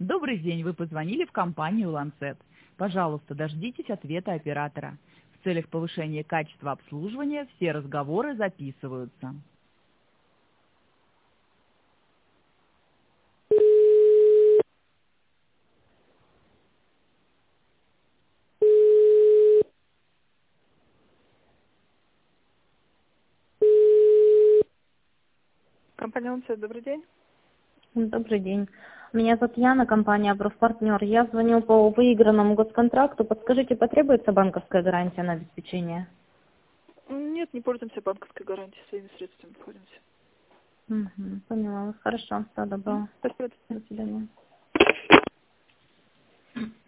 Добрый день, вы позвонили в компанию Lancet. Пожалуйста, дождитесь ответа оператора. В целях повышения качества обслуживания все разговоры записываются. Компания Lancet, добрый день. Добрый день. Меня зовут Яна, компания «Профпартнер». Я звоню по выигранному госконтракту. Подскажите, потребуется банковская гарантия на обеспечение? Нет, не пользуемся банковской гарантией, своими средствами пользуемся. Поняла вас. Хорошо. Всего доброго. Спасибо. До свидания.